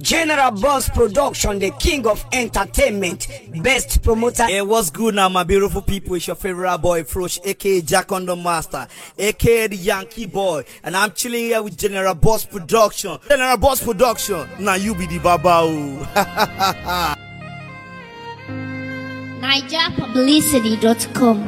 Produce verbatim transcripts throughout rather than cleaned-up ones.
General Boss Production, the king of entertainment, best promoter. Hey, what's good now, my beautiful people? It's your favorite boy, Frosh, aka Jack on the Master, aka the Yankee Boy, and I'm chilling here with General Boss Production. General Boss Production, now you be the babao. Niger Publicity dot com.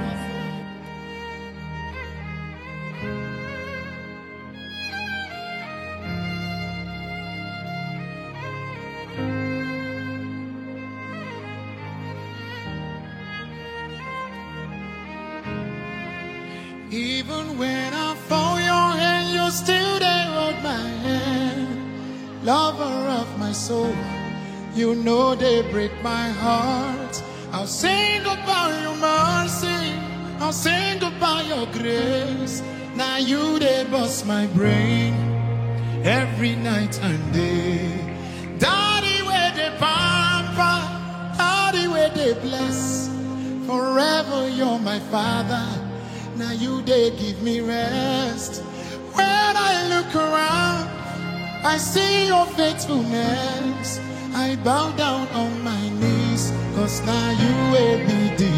Even when I fall your hand, you still there hold my hand. Lover of my soul, you know they break my heart. I'll sing about your mercy, I'll sing about your grace. Now you they bust my brain every night and day. Daddy where they pamper, daddy where they bless. Forever you're my father. Now you they give me rest. When I look around, I see your faithfulness. I bow down on my knees, cause now you will be the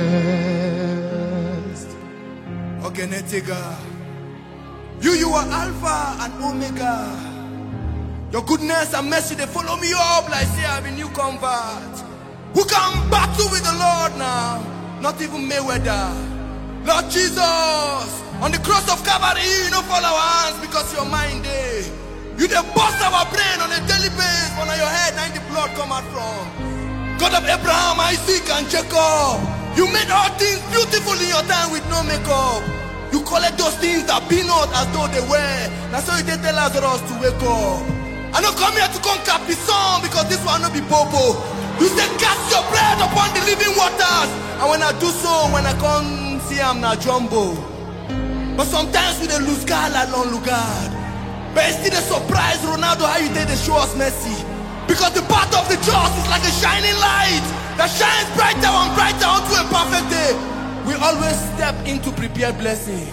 best. Okay, Netiga, you, you are Alpha and Omega. Your goodness and mercy, they follow me up like say I'm a new convert. Who can battle with the Lord now? Not even Mayweather. Lord Jesus, on the cross of Calvary, you don't fall our hands because your mind there. You dey bust our brain on a daily basis, but on your head, now the blood come out from. God of Abraham, Isaac, and Jacob, you made all things beautiful in your time with no makeup. You collect those things that be not as though they were. That's why you did tell Lazarus to wake up. I don't come here to come cap the song because this one no be bobo. You say cast your bread upon the living waters, and when I do so, when I come see I'm not jumbo. But sometimes we dey lose God like long Lugard. But it's still a surprise, Ronaldo, how you did they show us mercy. Because the path of the just is like a shining light that shines brighter and brighter onto a perfect day. We always step into prepared blessing.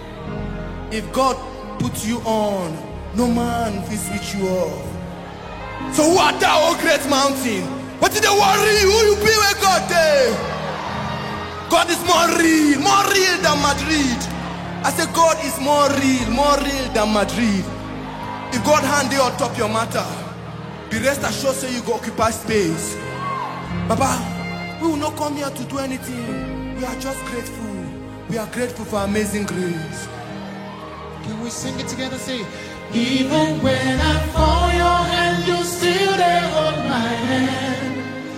If God puts you on, no man will switch you off. So who art thou, O great mountain? What did they worry? Who you be with God there? God is more real, more real than Madrid. I say God is more real, more real than Madrid. If God hand you on top your matter, the rest assured say you go occupy space. Baba, we will not come here to do anything. We are just grateful. We are grateful for amazing grace. Can we sing it together? Say, even when I fall your hand, you still there hold my hand.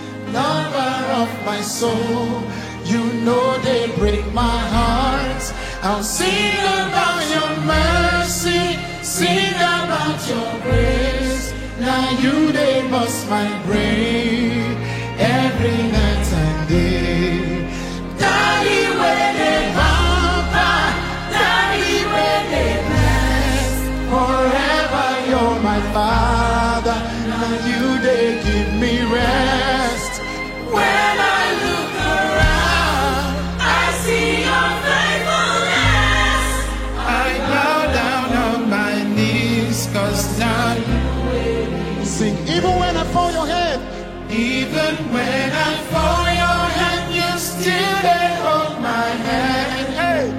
Lover of my soul, you know they break my heart. I'll sing about your mercy, sing about your grace. Now you they bust my brain every night and day. Daddy where they pamper, daddy where they bless. Forever you're my father. Now you they give me rest. When I look around, I see your faithfulness. I bow down on my knees, cause now you will sing. Even when I fall your head, even when I fall your hand, you still there hold my hand. Hey,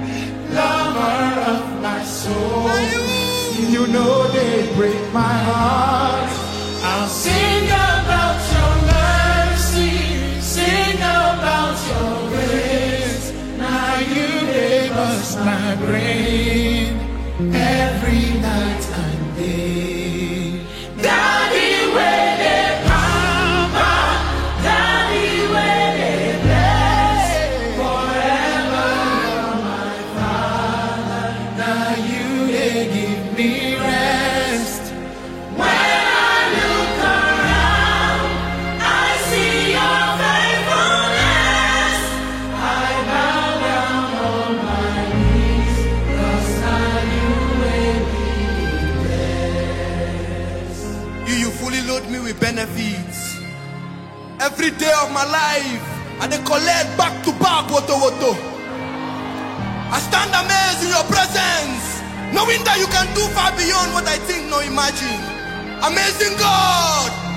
lover of my soul, you know they break my heart. I'll sing about your mercy, sing about your grace. Now you gave us my brain every night and day. Daddy where they pamper, daddy where they bless. Forever you're my father. Now you they give me rest. When I look around, I see your faithfulness. I bow down on my knees, cause now you will be blessed. You, you fully load me with benefits. Every day of my life, I dey collect back to back, woto woto. I stand amazed in your presence, knowing that you can do far beyond what I think nor imagine. Amazing God,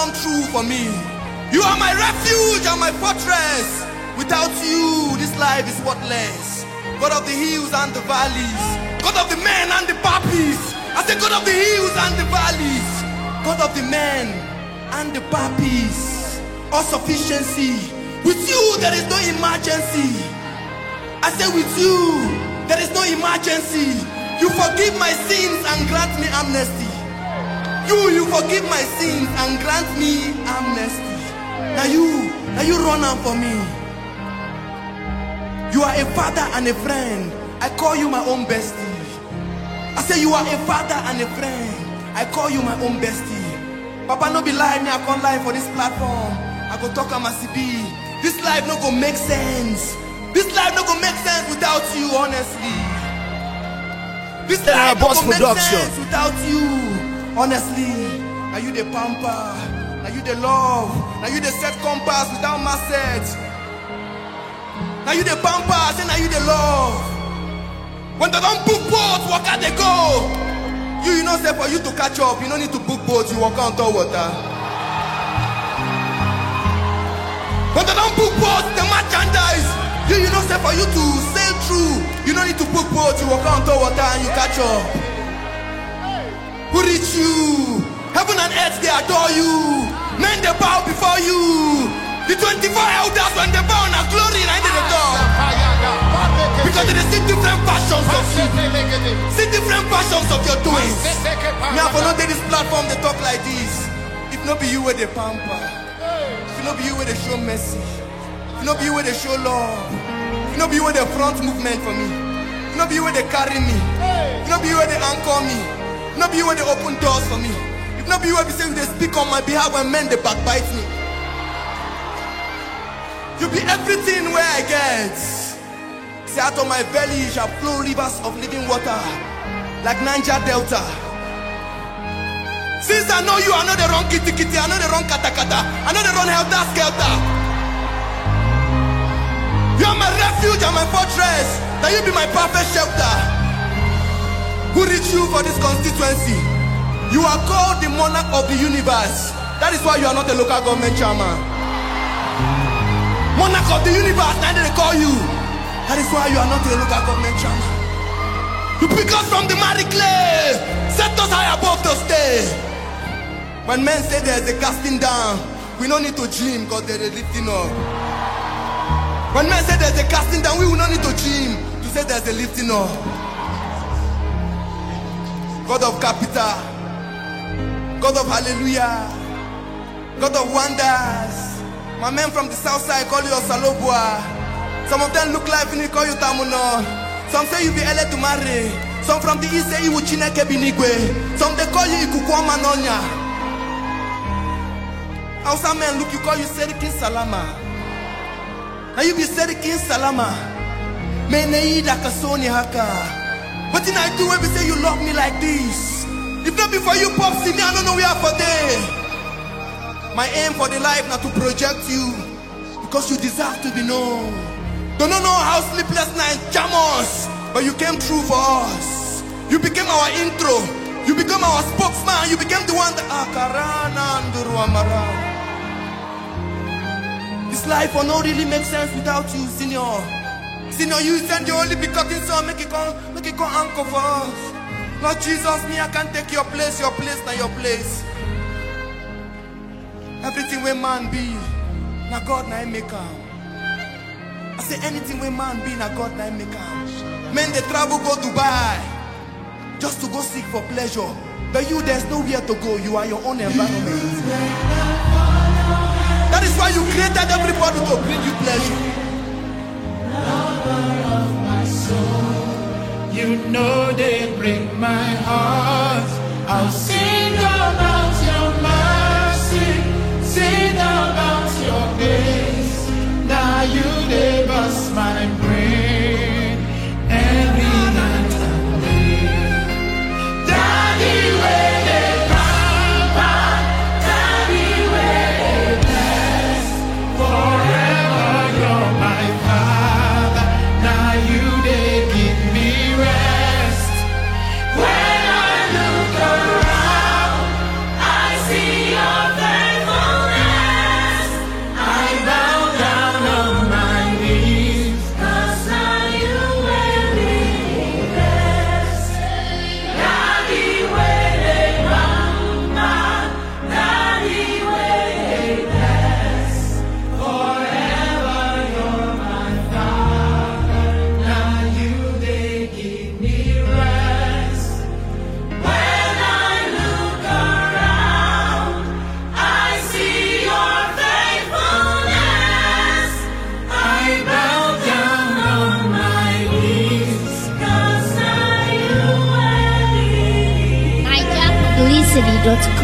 come true for me. You are my refuge and my fortress. Without you, this life is worthless. God of the hills and the valleys, God of the men and the puppies. I say God of the hills and the valleys, God of the men and the puppies. All sufficiency. With you there is no emergency. I say with you there is no emergency. You forgive my sins and grant me amnesty. You, you forgive my sins and grant me amnesty. Now you, now you run out for me. You are a father and a friend. I call you my own bestie. I say you are a father and a friend. I call you my own bestie. Papa no be lie, me I can't lie for this platform. I go talk am as e be. This life no go make sense. This life no go make sense without you, honestly. This life no go make sense without you. Honestly, now you the pamper, now you the love, now you the set compass without my set. Now you the pamper, I say now you the love. When they don't book boats, walk out they go. You, you know, say for you to catch up, you don't need to book boats, you walk on top water. When they don't book boats, the merchandise. You, you know, say for you to sail through, you don't need to book boats, you walk on top water and you catch up. Who reach you? Heaven and earth, they adore you. Men, they bow before you. The twenty-four elders, when they bow in glory, and they talk. Because they see different passions of you. See different passions of your doings. Me, I follow this platform, they talk like this. If not be you where they pamper. If not be you where they show mercy. If not be you where they show love. If not be you where they front movement for me. If not be you where they carry me. If not be you where they anchor me. If not be you where they open doors for me. If not be you where they say they speak on my behalf when men they backbite me. You be everything where I get. Say out of my belly shall flow rivers of living water, like Niger Delta. Since I know you, I know the wrong kitty kitty, I know the wrong kata kata, I know the wrong helter skelter. You are my refuge and my fortress. Now you be my perfect shelter. Who reach you for this constituency? You are called the monarch of the universe. That is why you are not a local government chairman. Monarch of the universe, now they call you. That is why you are not a local government chairman. You pick us from the miry clay, set us high above to stay. When men say there's a casting down, we don't need to dream because there's a lifting up. When men say there's a casting down, we will not need to dream to say there's a lifting up. God of capital, God of hallelujah, God of wonders. My men from the south side call you Osalobua. Some of them look like me, call you Tamuno. Some say you be ele to marry. Some from the east say you Chineke Binigwe. Some they call you Ikukwama Nonya. Hausa men look, you call you Serikin Salama. Now you be Serikin Salama. Meneida Kasoni Haka. But then I do every say you love me like this. If not before you pop see me, I don't know where for day. My aim for the life now to project you, because you deserve to be known. Don't know how sleepless nights jam us, but you came through for us. You became our intro. You became our spokesman. You became the one that Akarana and Duruamara. This life will not really make sense without you, Senior. Senior, you send your only begotten son, make it come, make it come anchor for us. Lord Jesus, me, I can't take your place, your place, not your place. Everything where man be, now God na make am. I say anything where man be, now God na make am. Men they travel go Dubai just to go seek for pleasure. But you, there's nowhere to go. You are your own environment. That is why you created everybody to bring you pleasure. Lover of my soul, you know they break my heart. I'll sing about your mercy, sing about your grace. Now you they bust my brain every night and day. Daddy, where they pamper, daddy, where they bless. Forever you're my father. Now you they give me rest. When I look around,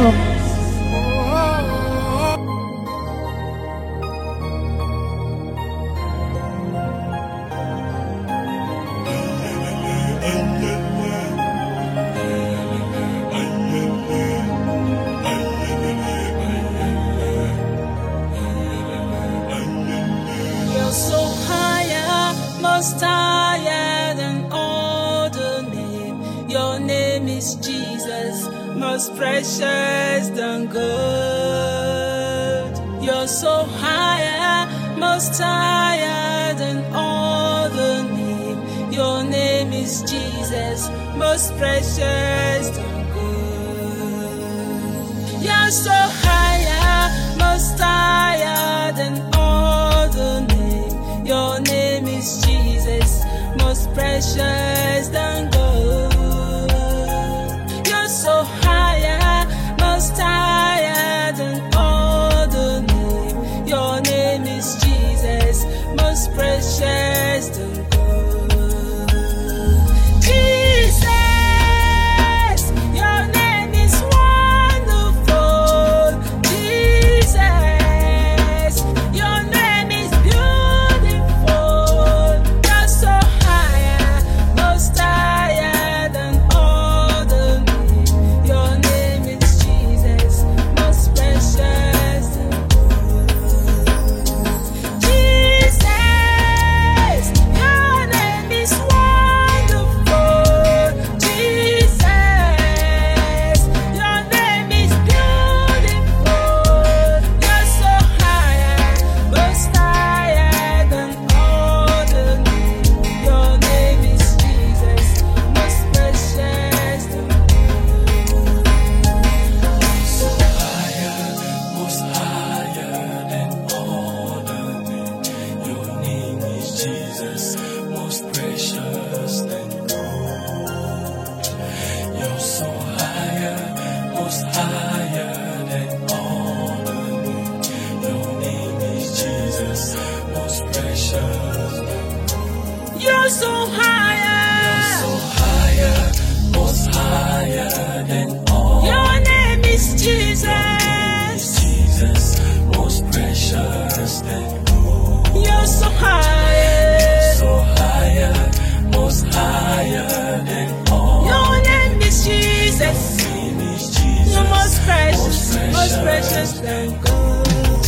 com. You're so higher, most higher than all the name. Your name is Jesus, most precious than gold. You're so higher, most higher than all the name. Your name is Jesus, most precious than gold. You're so higher, most higher than all the name. Your name is Jesus, most precious than gold. You're so higher, most higher than all the name. Your name is Jesus, most precious than gold. Jesus, your name is wonderful. Jesus, your name is beautiful. You're so higher, most higher than all the name. Your name is Jesus, most precious than gold. Jesus, your name is wonderful. Jesus, your name is beautiful. You're so higher, most higher than all the name. Your name is Jesus, most precious than Most higher than all the name. Your name is Jesus, most precious than gold. You're so higher, most higher than all the name. Your name is Jesus, most precious than gold. You're so higher. So higher, most higher than all. Your name is Jesus. Jesus, most precious than gold. You're so higher. So higher, most higher than all. Your name is Jesus. Name is Jesus. You're most precious, most precious than gold.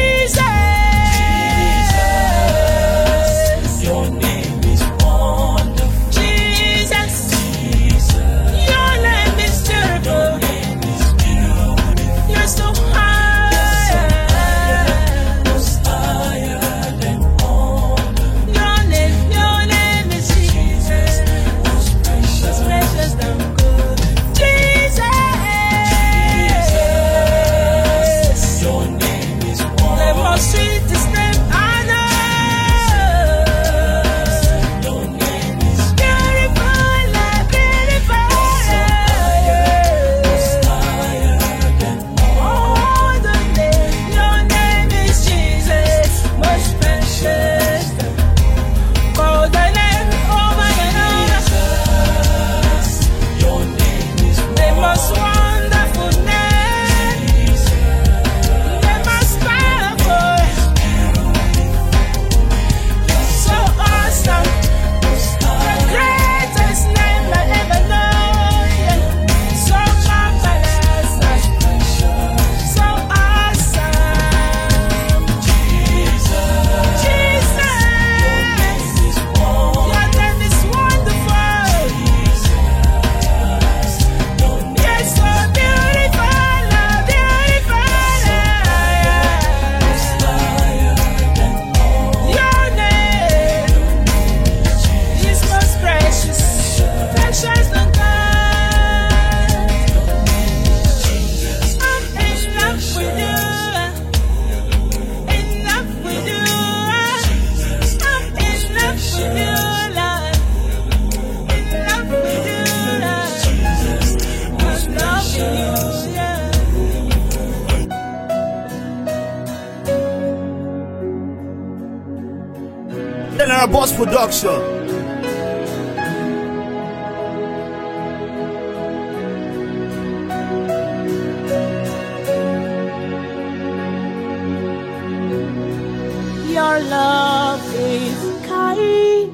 Jesus. Your name is wonderful. Jesus. Jesus, Your name is terrible. name is beautiful. You're so higher. Most higher than all. Your name, your name is Jesus. Most precious. Precious than gold. Jesus. Your name is The wonderful. most sweetest name I know. Your name is Beautiful, beautiful. higher than Oh, the name, your name is Jesus, most precious. Call the name over and over. your name is The most wonderful name, the most powerful, so awesome, the greatest name I ever known, so marvelous, so awesome. Jesus, your name is wonderful. You're so beautiful, beautiful. Your name is most precious, precious than gold. I'm in love with you, in love with you. I'm in love with you, Lord. In love with you, Lord. I'm loving you, yeah. General Boss Production. Your love is kind.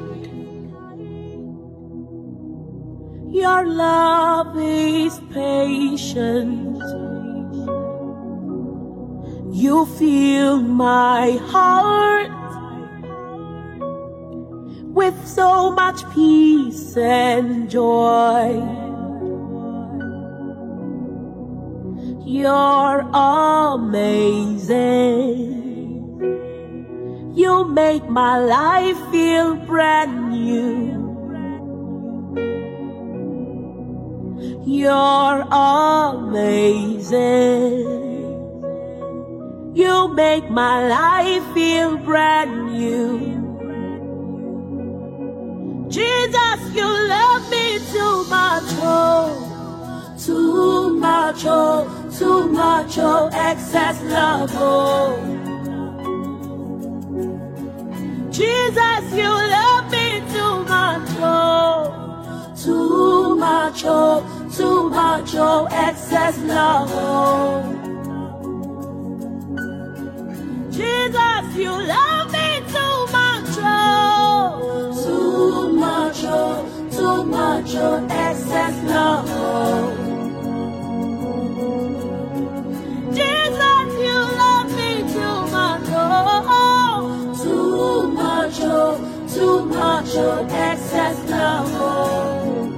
Your love is patient. You fill my heart with so much peace and joy. You're amazing. You make my life feel brand new. You're amazing. You make my life feel brand new. Jesus, you love me too much, oh, too much, oh, too much, oh, excess love, oh. Jesus, you love me too much, oh, too much, oh, too much, oh, excess love, oh. Jesus, you love me too much, oh, too much, oh, too much, oh, excess love, oh. Jesus, you love me too much, oh, too much, oh, too much, oh, excess love, oh.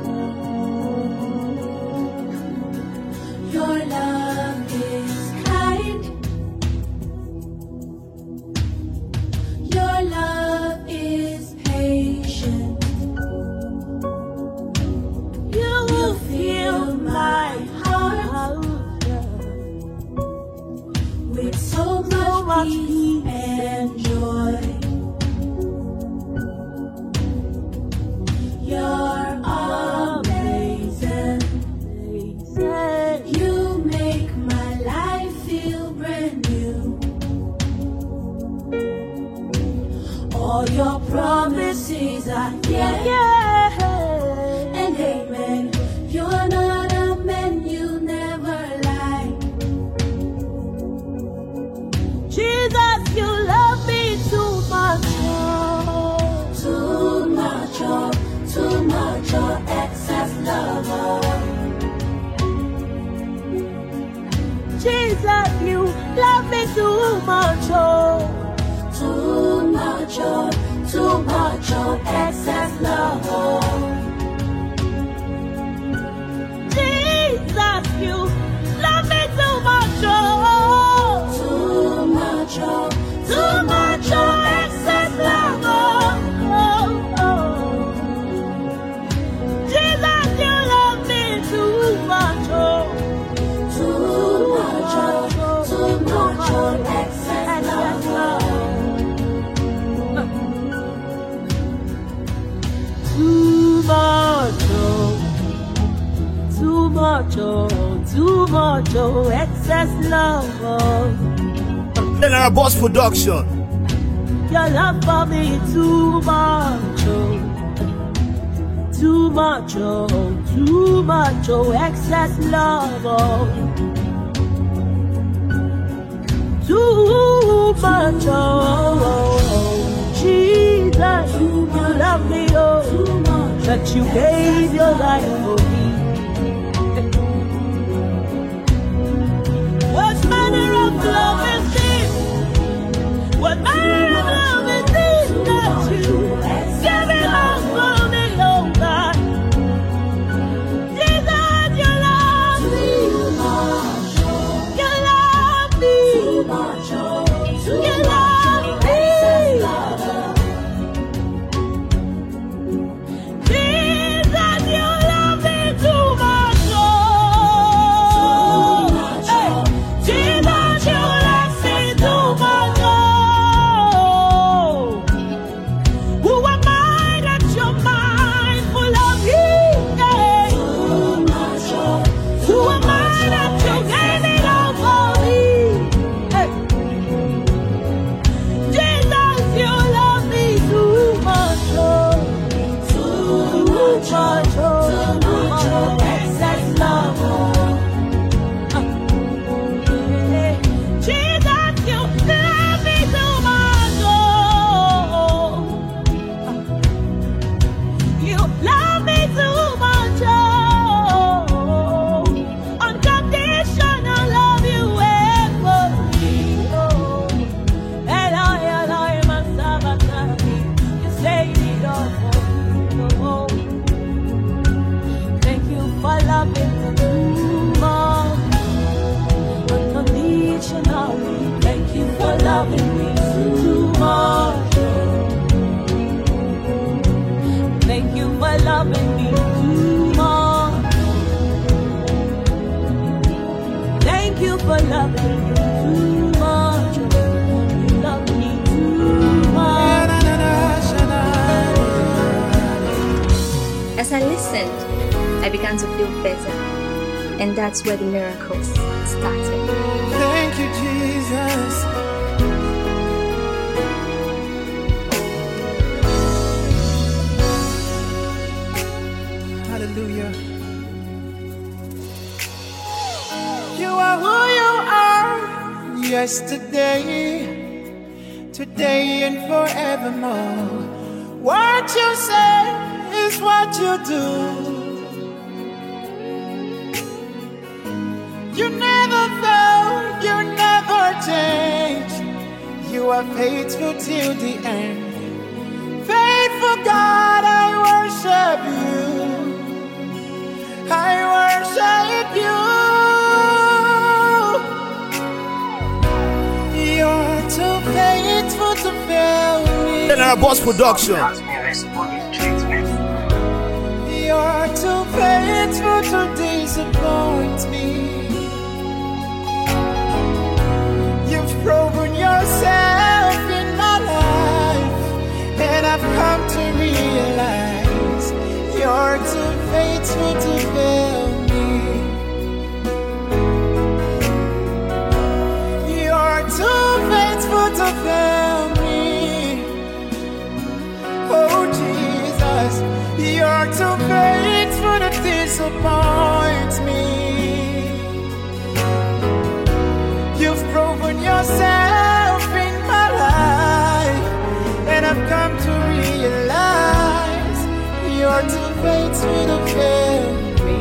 Your love is kind. Your love is patient. You fill my heart with so much peace and joy. You're amazing. You make my life feel brand new. All your promises are yes, yeah, and amen. You're not a man, you never lie. Jesus, you love me too much, oh, too much, oh, too much, oh, excess love, oh. Jesus, you love me too much, oh, too much, oh, too much, oh, excess love, oh. Jesus, you love me too much, oh, too much, oh, too much, oh, excess love, oh, oh, oh. Jesus, you love me too much, oh, too much, oh, too much, oh, excess love, oh. Too much, oh, too much, oh, too much, oh, excess love, oh. General Boss Production. Your love for me too much, oh, too much, oh, too much, oh, excess love, oh. Too much, oh, Jesus, you love me, oh, that you gave your life for me. What manner of love is this? What manner of love is this that you give it all for me, oh God? Jesus, you love me, you love me, you love me. Jesus, you love me too much, oh. Hey, Jesus, you love me too much, oh. Who am I that you're mindful of me? Hey. Who am I that you gave it all for me? Hey. love me too much. You love me too much. As I listened, I began to feel better, and that's where the miracles started. Thank you, Jesus. Hallelujah. You are who you are, yesterday, today, and forevermore. What you say is what you do. You never fail, you never change. You are faithful till the end. Faithful God, I worship you. I worship you. You're too faithful to fail me. General Boss Production. You're too faithful to disappoint me. You've proven yourself in my life, and I've come to realize you're too faithful to fail me. You're too faithful to fail me. Oh Jesus, you're too faithful to disappoint me. You've proven yourself in my life, and I've come to realize you're too faithful to fail me.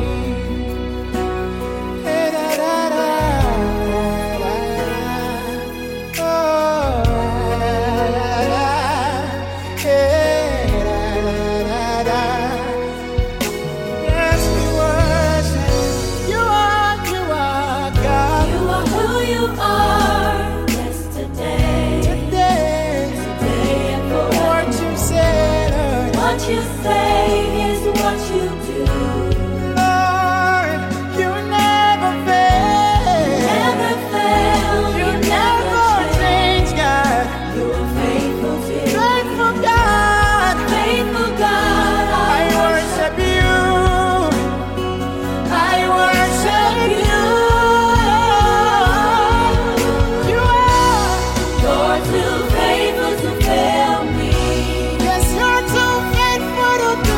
Hey, da, da, da, da, da. Oh, da, da, da. Hey, da, da, da, da. Yes, we worship. You are, you are God. You are who you are, yesterday, Today, today and forever. what you said, Lord. What you say is what you do. Lord, you never fail. Never fail, You you never never change. change, God. You are faithful to Faithful God, faithful God. I worship you. I worship you. You are, You're too faithful to fail me. yes, you're too faithful to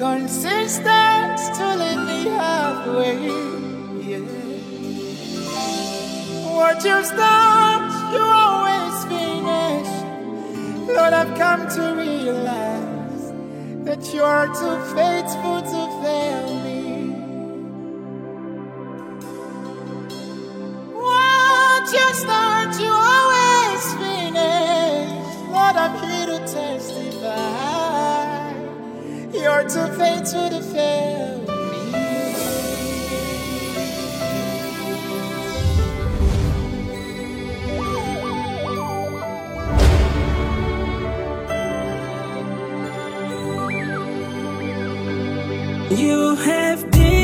consistent to lead me halfway. Yeah. What you start, you always finish. Lord, I've come to realize that you are too faithful to fail me. What you start, you always finish. Lord, I'm here to testify. You're too faithful to fail me. You have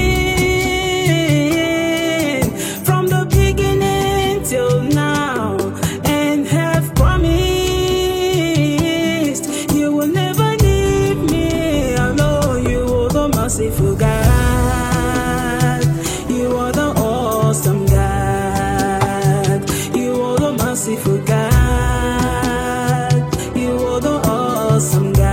been from the beginning till now, and have promised you will never leave me alone. You are the merciful God. You are the awesome God. You are the merciful God. You are the awesome God.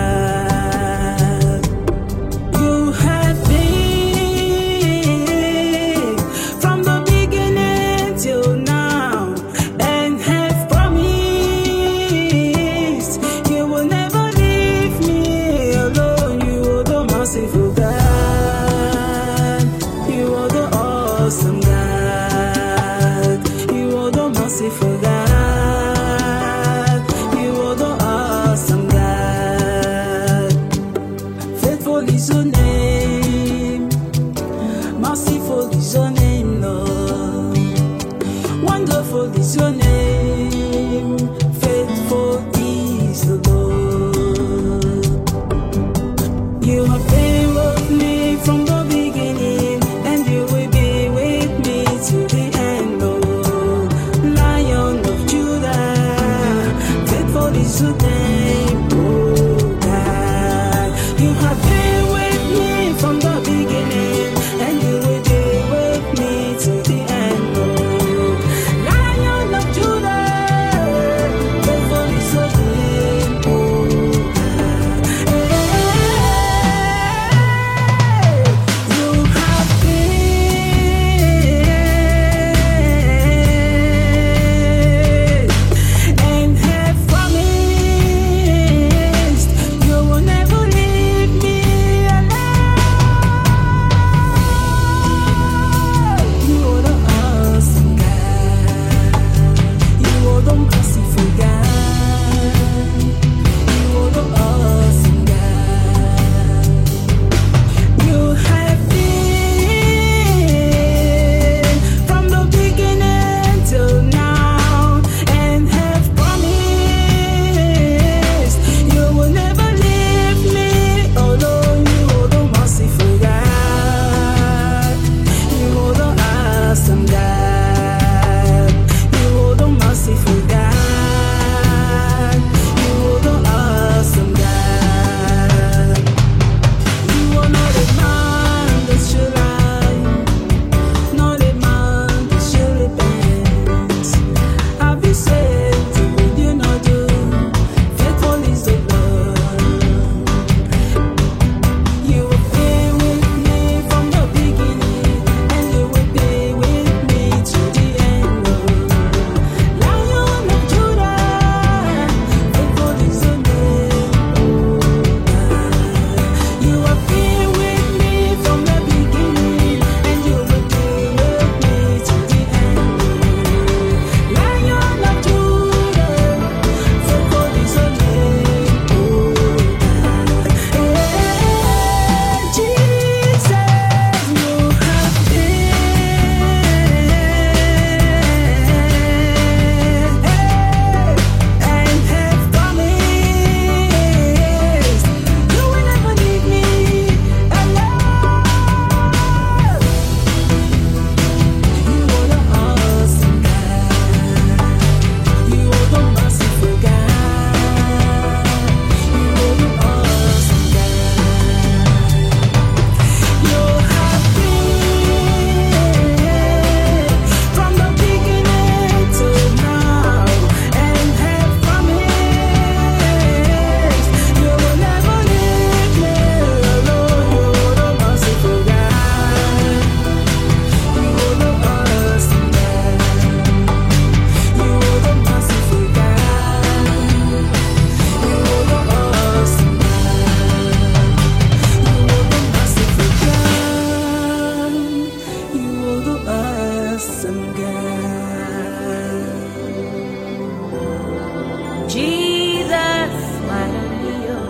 Jesus, my Lord.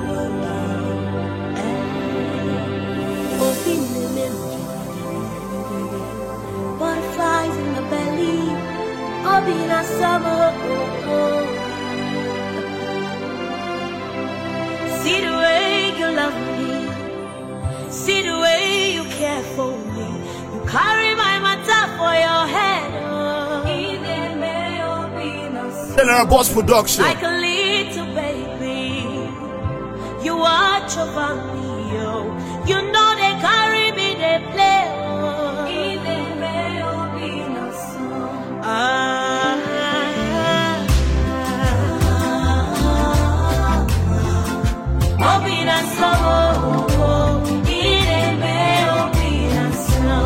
Open the milk, butterflies in the belly, up in a summer. See the way you love me, see the way you care for me. You carry my matter for your head. Oh. General Boss Production. Like a little baby, you watch over me, oh. You know they carry me, they play, oh. Ah, oh, be not so, oh, it may be not so.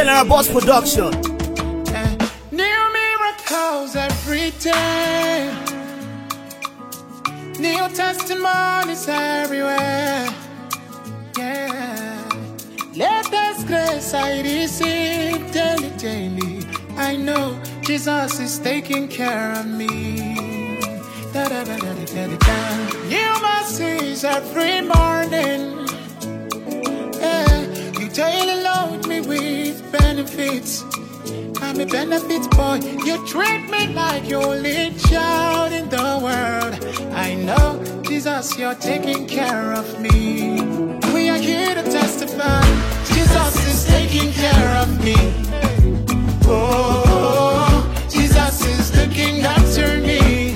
General Boss Production. New miracles every day. New testimonies everywhere. Yeah. Latest grace I receive daily, daily. I know Jesus is taking care of me. Da, da, da, da, da, da, da. New mercies every morning. Yeah. You daily load me with benefits. I'm a benefit boy. You treat me like your only child in the world. I know, Jesus, you're taking care of me. We are here to testify. Jesus is taking care of me. Oh, Jesus is looking after me.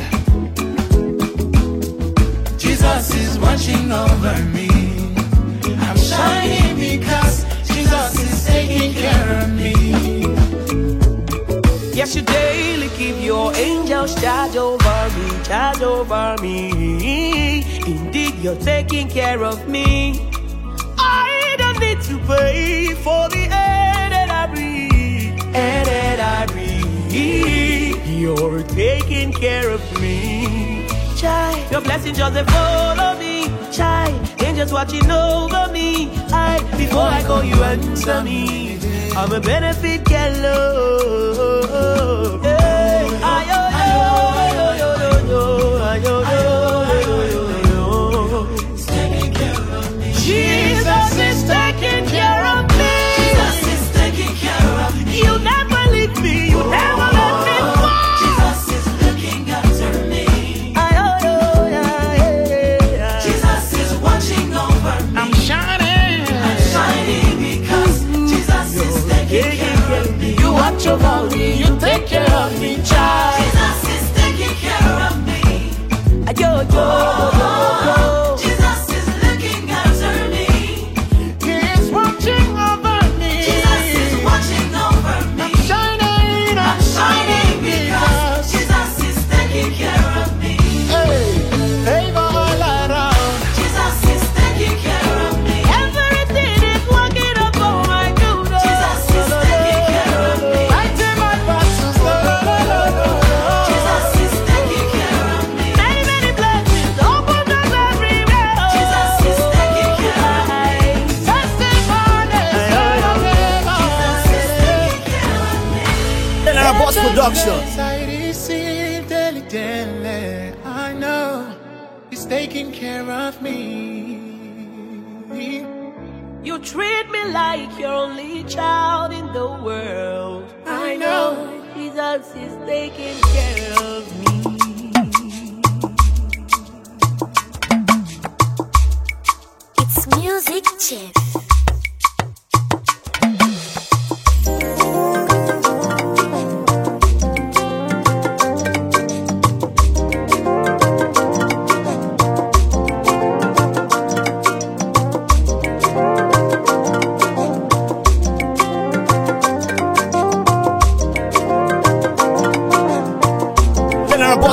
Jesus is watching over me. I'm shining because Jesus is taking care of me. Yes, you daily keep your angels charge over me, charge over me. Indeed, you're taking care of me. I don't need to pay for the air that I breathe, air that I breathe. You're taking care of me. Child, your blessings just they follow me. Child, angels watching over me. I, before I call you, answer me. I'm a benefit gallo. Hey, ayo, ayo, ayo, ayo, ayo, ayo, ayo. Taking care of me. Jesus is taking care of me. Jesus is taking care of me. You never leave me. You never let me fall. Jesus is looking after me. Ayo, ayo, ayo. Jesus is watching over me. I'm shining. I'm shining because Jesus is taking care of me. You watch over me, you take care of me, child. Jesus is taking care of me. Yo, yo, Oh, Jesus is looking after me. He is watching over me. Jesus is watching over me. I'm shining, I'm shining because Jesus is taking care of me. Hey, favor all around. Jesus is taking care of me. Everything is working up for my good. Jesus is taking care of me. Fighting my battles, la, la, la, la, la, la. Jesus is taking care of me. Many, many blessings open up everywhere. Jesus is taking care of me. Testimonies, la, la, la, la. Jesus is taking care of me. General Boss Production. I receive daily, daily. I know He's taking care of me. You treat me like your only child in the world. I know Jesus is taking care of me. It's Music Chef. Boss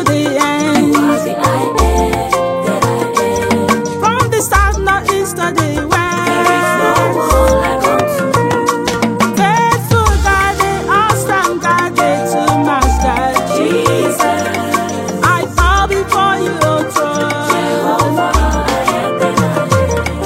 the end. You are the I am that I am. From the south, north, east, to the west. There is no one like unto you. Faithful God, the awesome God, the true Master Jesus. I bow before you, O throne. Jehovah, I am that I am.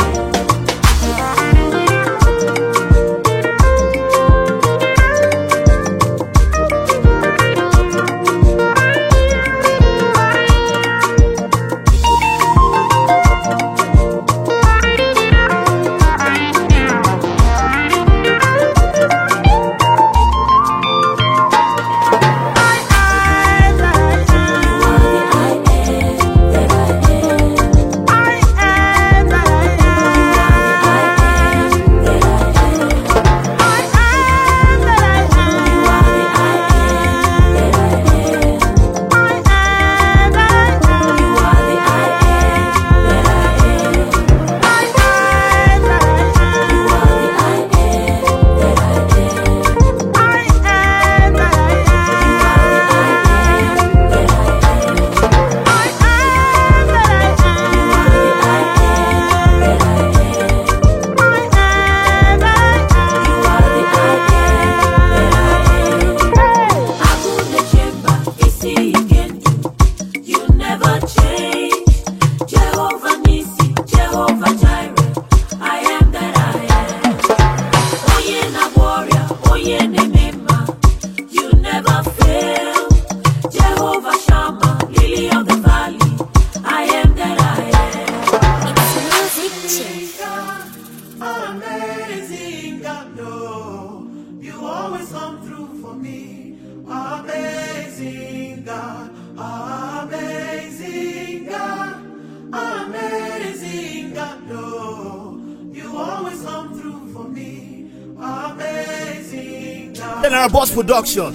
Amazing God, no, you always come through for me. Amazing God, amazing God, amazing God, no, you always come through for me. Amazing God. General Boss Production.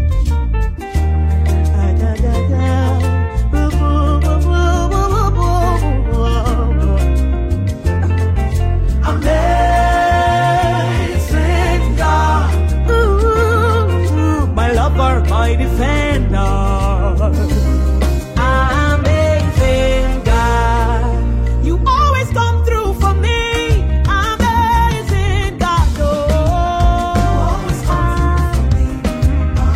Amazing God, Ooh, my lover, my defender. Amazing God, you always come through for me. Amazing God, oh. always come through for me.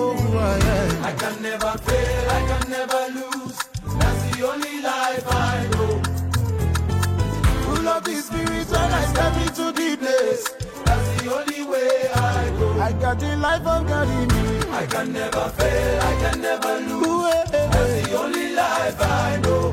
yeah. I can never fail, I can never lose. That's the only life I know. Full of the spirit when I step into the place. That's the only way I go. I got the life of God in me. I can never fail, I can never lose. That's the only life I know.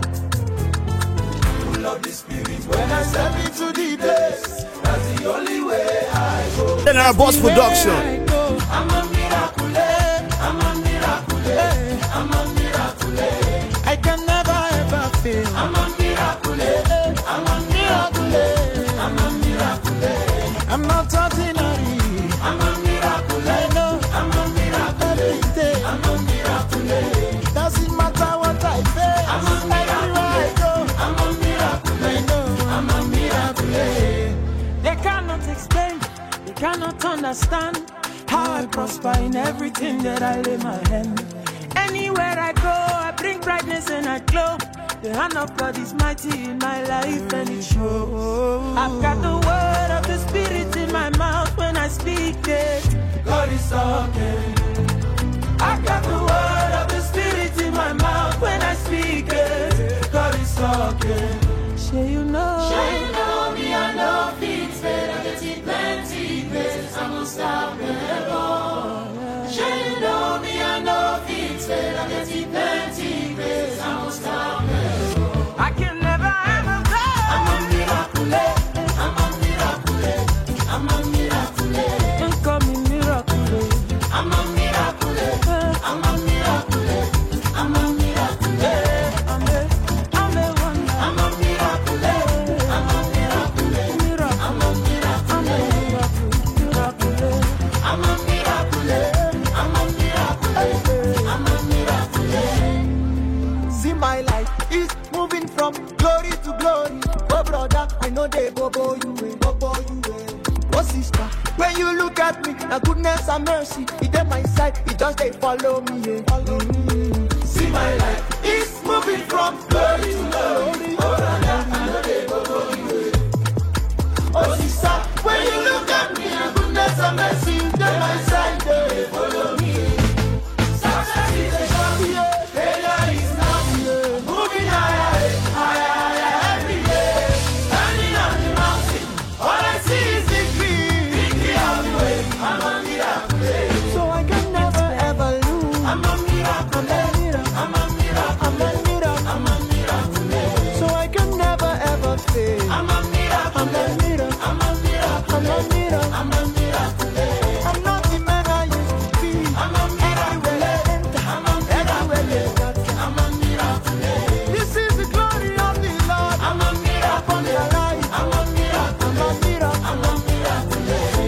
Full of the spirit when I step into the place. That's the only way I go. General Boss Production. I'm a miracle, I'm a miracle, I'm a miracle. I can never ever fail. I'm a miracle, I'm a miracle, I'm a miracle. I'm not ordinary. I'm a miracle, I know I'm a miracle, every day. I'm a miracle. Doesn't matter what I face. I'm a Everywhere I go, I'm a miracle, I know I'm a miracle. They cannot explain, they cannot understand how I prosper in everything that I lay my hand. Anywhere I go, I bring brightness and I glow. The hand of God is mighty in my life and it shows. I've got the word of the Spirit in my mouth when I speak it. God is talking. I've got the word of the Spirit in my mouth when I speak it. God is talking. Say you know. Say you know me, I know things better. Get it plenty places, I'm unstoppable. Say you know me, I know things better. Get it plenty places, I'm unstoppable. I can never ever fail. I'm a miracle, I'm a miracle, I'm a miracle. Don't call me miracle. I'm a miracle, I'm a miracle, I'm a miracle. I'm a, I'm a wonder. I'm a miracle, I'm a miracle, Miracle. I'm a miracle. I'm a miracle. Miracle. I'm a miracle, I'm a miracle, I'm a miracle. see my life is moving from glory to glory. Oh brother, I know they bobo you way, bobo you way. Oh sister, when you look at me, now goodness and mercy, it on my side, it just they follow me, yeah. Follow me. See my life is moving from glory to glory. Oh brother, I know they bobo you. Oh sister, when you look at me, now goodness and mercy, it on my side, they follow me. Success is a shot, failure is not. Moving higher, higher, higher every day. Standing on the mountain, all I see is victory. Victory all the way. I'm a miracle. So I can never ever lose. I'm a miracle. I'm a miracle. I'm a miracle. I'm a miracle. I'm a miracle. So I can never ever fail. I'm a miracle. I'm a miracle. I'm a miracle. I'm a miracle. I'm a miracle. I'm not the man I used to be. I'm a miracle. Everywhere I enter, I'm a everywhere they miracle. got. I'm a miracle. This is the glory of the Lord. I'm a Upon their miracle. life. I'm a miracle. I'm a miracle. I'm a miracle.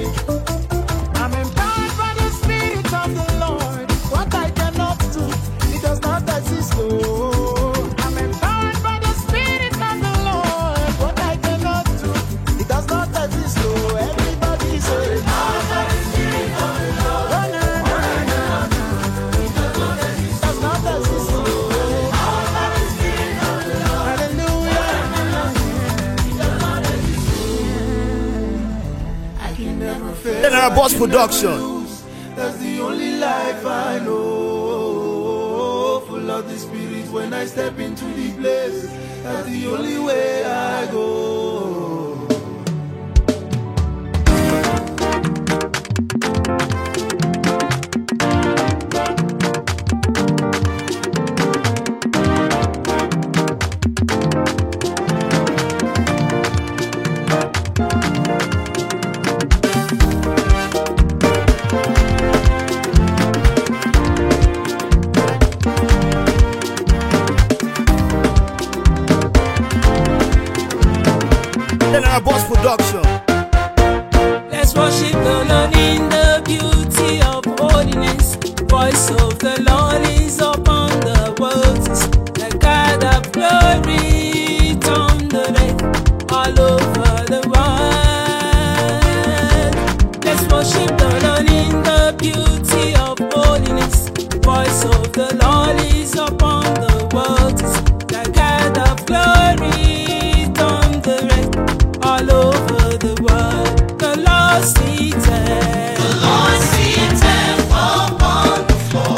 I'm empowered by the Spirit of the Lord. What I cannot do, it does not exist. Oh, I'm empowered by the Spirit of the Lord. What I cannot do, it does not exist. Oh, everybody say, oh, no, no, no, no, no. It does not exist. Oh, hallelujah. I can never fail. General Boss Production. That's the only life I know. Full of the spirit when I step into the place. That's the only way I go. General Boss Production. Let's worship the Lord in the beauty of holiness. Voice of the Lord is upon the waters. The God of glory thundereth all over the world. Let's worship the Lord in the beauty of holiness. Voice of the Lord is upon the waters. The God of glory thundereth all over the world. The Lord seated. The Lord seated upon the floor.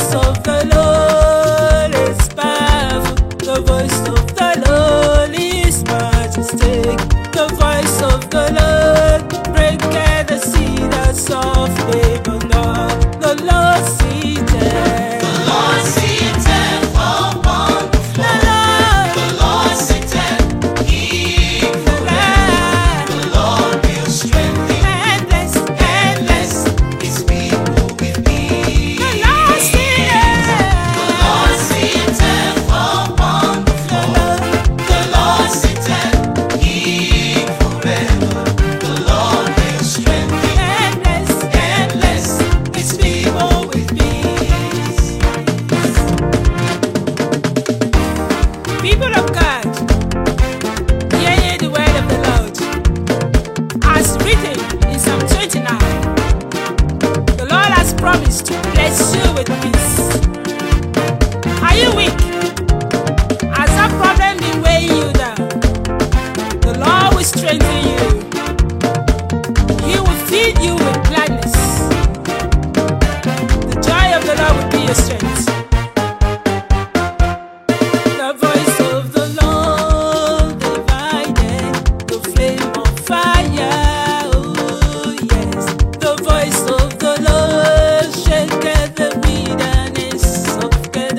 voice of the Lord is powerful. The voice of the Lord is majestic. The voice of the Lord breaketh the cedars of Lebanon. The Lord seated. The Lord sitteth upon the throne. The Lord sitteth, He forever. The Lord will strengthen Endless, endless. His people with peace. The Lord seated. The Lord sitteth upon the throne. The Lord sitteth, He forever. The Lord will strengthen Endless, endless. His people with peace. People of God, hear ye the word of the Lord. As written in Psalm twenty-nine, the Lord has promised to bless you with peace. Are you weak? Has that problem been weighing you down? The Lord will strengthen you. He will feed you with gladness. The joy of the Lord will be your strength. The voice of the Lord divided the flame of fire. Oh, yes. The voice of the Lord shaketh the wilderness of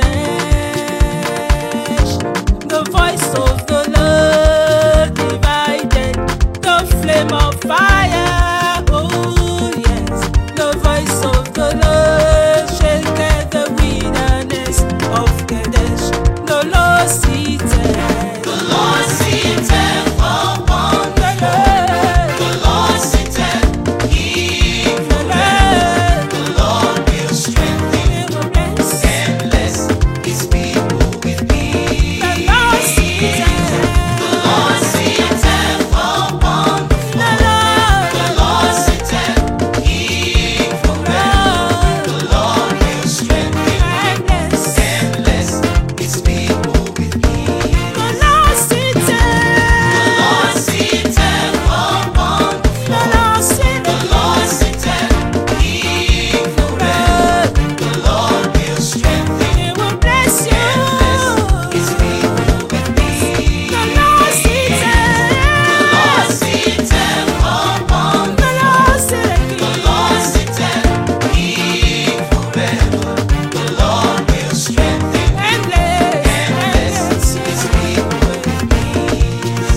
Kadesh. The voice of the Lord divided the flame of fire. Oh, yes. The voice of the Lord shaketh the wilderness of Kadesh. The Lord seated. The Lord sitteth upon the throne. The Lord sitteth, He forever. The Lord will strengthen endless His people with peace. The Lord seated. The Lord sitteth upon the throne. The Lord sitteth, He forever. The Lord will strengthen endless His people with peace. The Lord seated. The Lord sitteth upon the The throne. Lord seated. The Lord sitteth, He forever. The Lord will strengthen He will bless you. His people with peace. The Lord seated. The Lord sitteth upon The Lord seated. The Lord sitteth, He forever. The Lord will strengthen Endless, endless. His people with peace.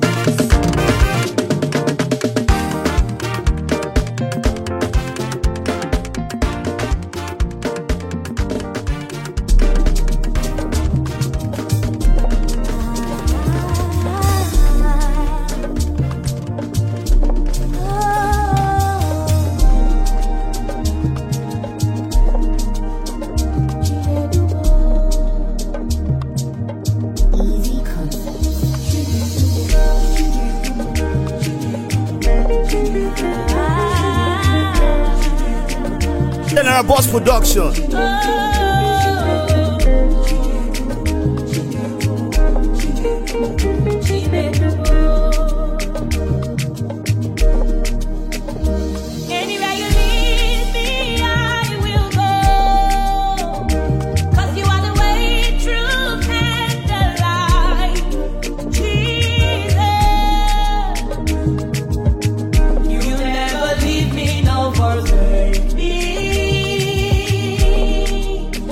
General Boss Production. Anywhere you lead me, I will go. 'Cause you are the way, truth, and the light. Jesus, you never leave me nor forsake me.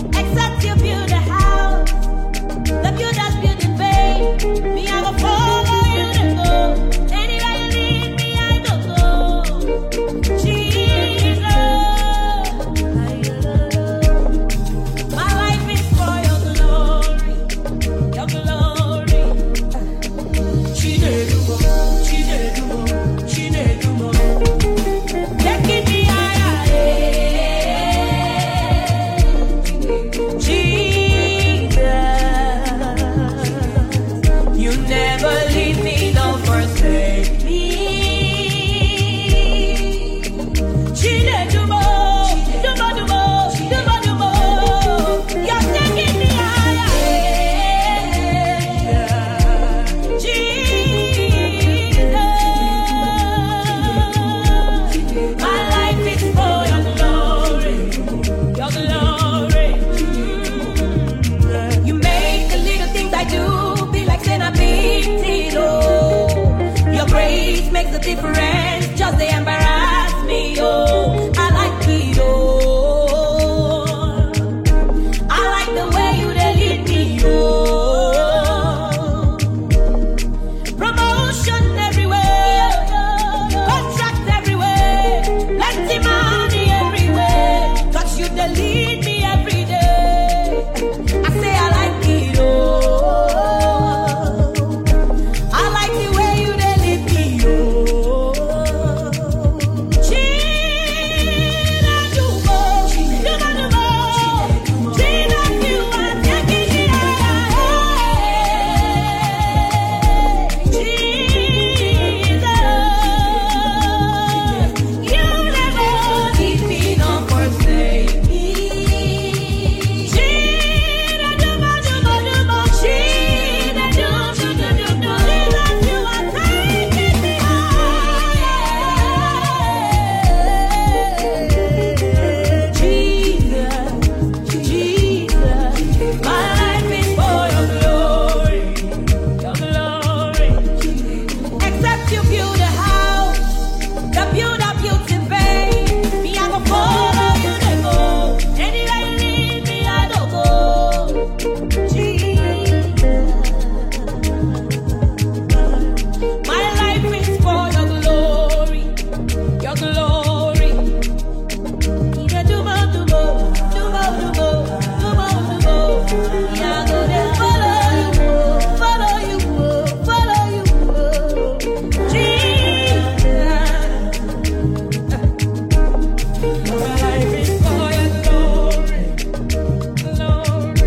My life is for your glory, your glory. Except you build a house, the builder builds in vain. Me, I go follow you, they go. Anywhere you lead me, I don't go. Jesus. My life is for your glory, your glory. Yeah, do more, do more, do more, do more, do more, do more. Yeah, I go there, follow you, follow you, follow you, Jesus. My life is for your glory, glory.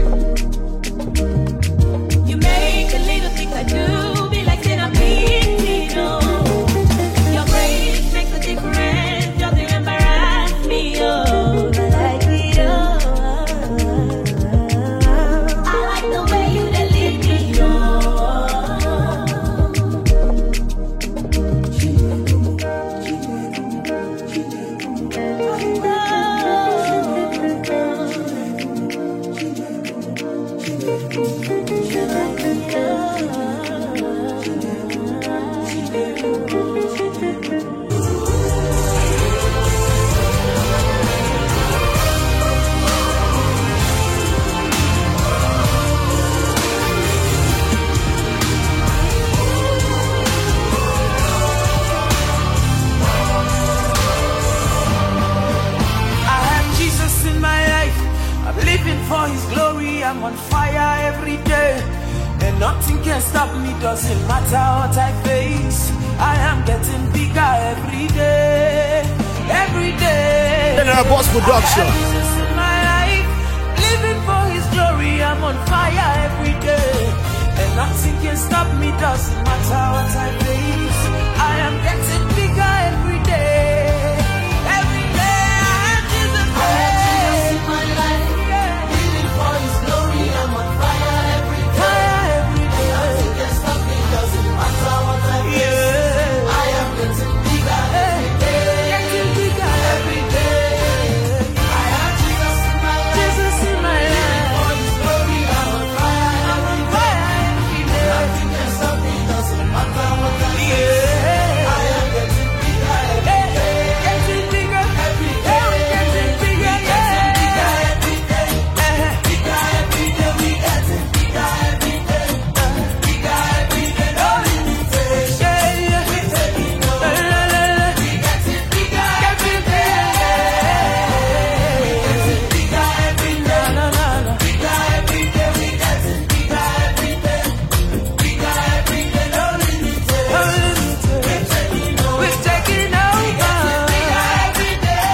You make the little things I do be like saying I'm beating, no. Your grace makes a difference, doesn't embarrass me, oh. I like it, oh. I like the way you dey lead me, oh. I have Jesus in my life. I'm living for His glory. I'm on fire every day, and nothing can stop me. Doesn't matter what I face. I am getting bigger every day, every day. General Boss Production. I have Jesus in my life, living for His glory. I'm on fire every day, and nothing can stop me. Doesn't matter what I face. I am getting bigger every day, every day. I have Jesus. I have Jesus in my life, living for His glory. I'm on fire every day, fire every day. Nothing can stop me. Doesn't matter what I face. I am getting bigger every day, getting bigger every day. I have Jesus in my life, Jesus in my life, for His glory. I'm on fire, I'm on fire every day. Nothing can stop me. Doesn't matter what I face. I am getting bigger every day, getting bigger every day, getting bigger, getting bigger every day, bigger every day. We getting bigger every day, bigger every day. No limitation. We taking over. We getting bigger every day. We getting bigger every day. No, no, no. Bigger every day. We getting bigger every day. Bigger every day. No limitation. No limitation. We're taking over. We're taking over. We getting bigger every day.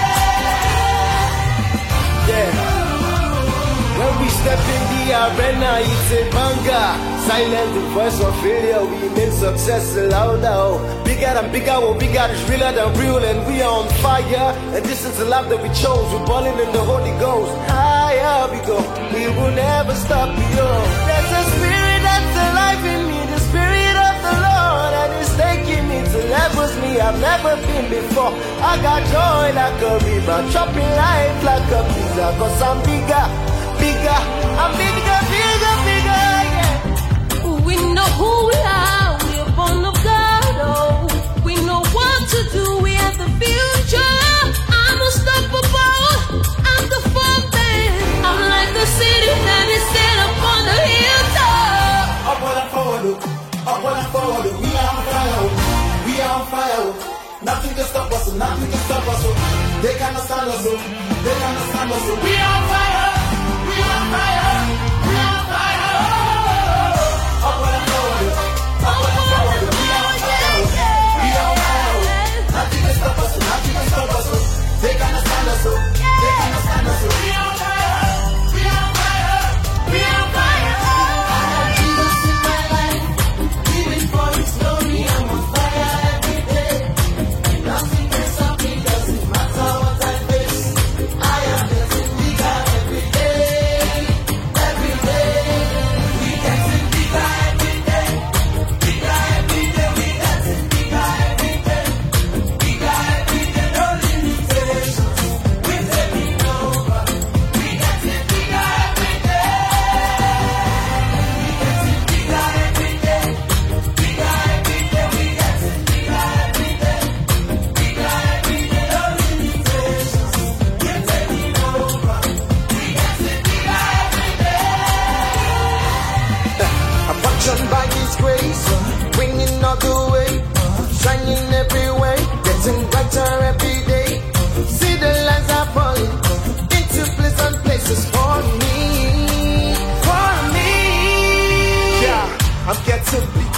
Yeah. When we step in the arena, it's a banger. Silent the voice of failure, we make success louder. Bigger than bigger, what we got is realer than real, and we are on fire. And this is the life that we chose. We're balling in the Holy Ghost. Higher we go, we will never stop. Yo, there's a spirit that's alive in me, the spirit of the Lord, and it's taking me to levels me I've never been before. I got joy like a river, chopping life like a pizza. Cause I'm bigger, bigger, I'm bigger, bigger, bigger, yeah. We know who we are, we are born of God, oh. We know what to do, we have the future. I'm unstoppable, I'm the fountain. I'm like the city that is set upon the hilltop. Upward and forward, oh. Upward and forward, oh. We are on fire, oh. We are on fire, oh. Nothing can stop us, oh. Nothing can stop us, oh. They cannot stand us, oh. They cannot stand us, oh. We are on fire, we are on fire, we are on fire, oh. Upward and forward, oh. Upward and forward, oh. We are on fire, oh. We are on fire, oh. Nothing can stop us, oh. Nothing can stop us, oh. They cannot stand us, oh. They cannot stand us, oh. We are on fire, we are on fire, we are on fire, oh. I have Jesus in my life, living for His glory. I'm on fire every day. Nothing can stop me, doesn't matter what I face. I am getting bigger every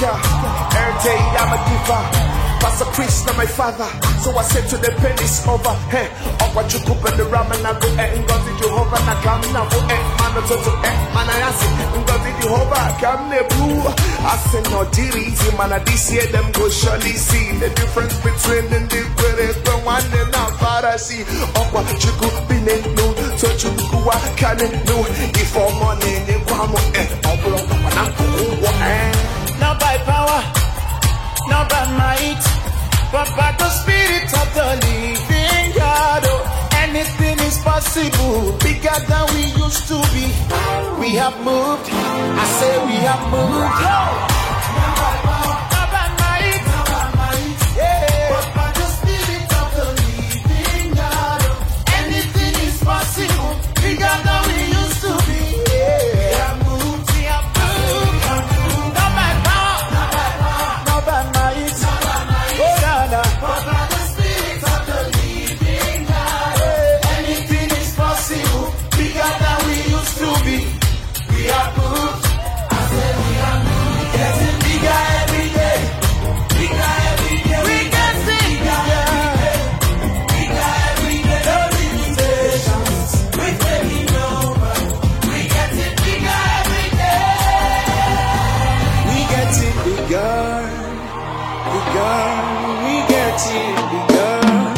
speaker. Every day I'm a giver. Pastor Chris, not my father. So I said to the pennies over. Hey, up what you cook and the ramen and go and go to Jehovah. Na come now, go and man to to eh man I ask and go to Jehovah. Come ne blue. I said no diri, man. This year them go surely see the difference between the different one and now Father see. Up what you cook be no, so you go a can no. If for money, they come eh. Up block and I'm go eh. Not by power, not by might, but by the Spirit of the living God. Oh, anything is possible, bigger than we used to be. We have moved, I say we have moved. Not by power, not by might, not by might, yeah, but by the Spirit of the living God. Oh, anything is possible, bigger than we used to be. Yeah. We have moved, we have moved, we have moved. Not by power, not by power, not by might, not by might, oh, nah, nah. But by the Spirit of the living God. Yeah. Anything is possible, bigger than we used to be. We have moved, I said we have moved, getting bigger every day, bigger every day. We getting bigger every day, bigger every day. No limitations, we taking over. We getting bigger every day. We getting bigger, bigger. We getting bigger.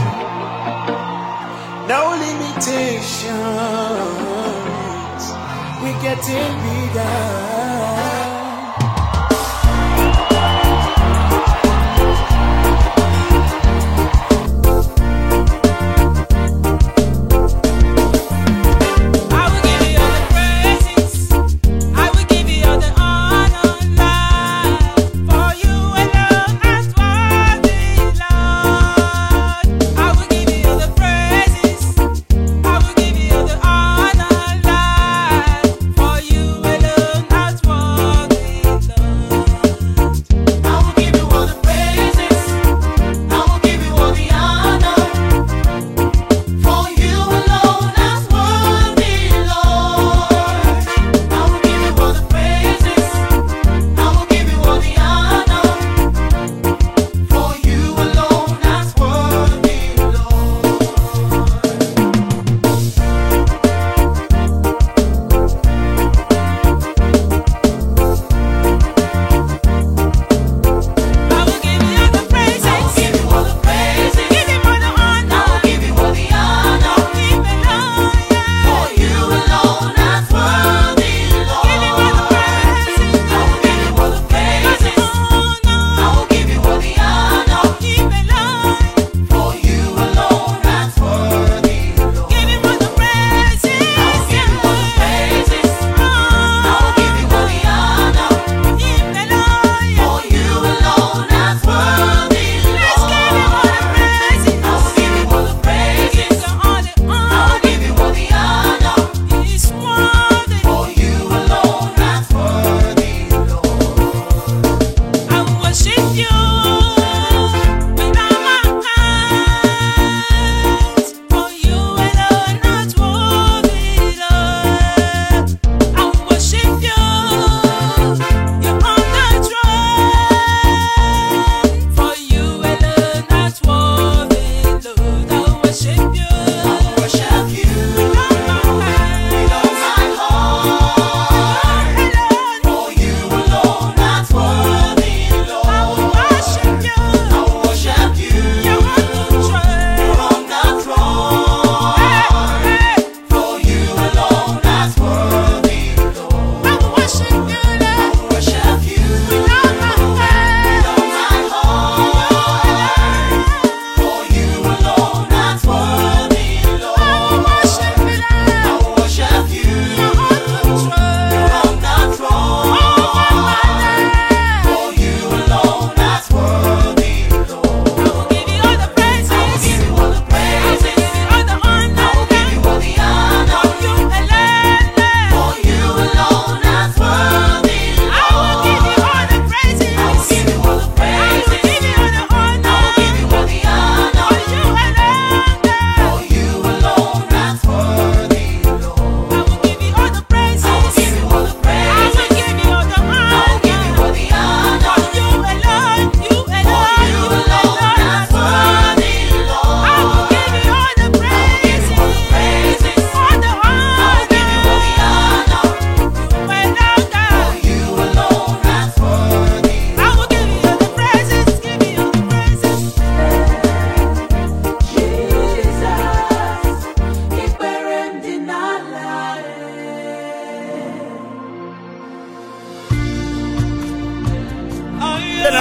No limitations. We getting bigger. That's why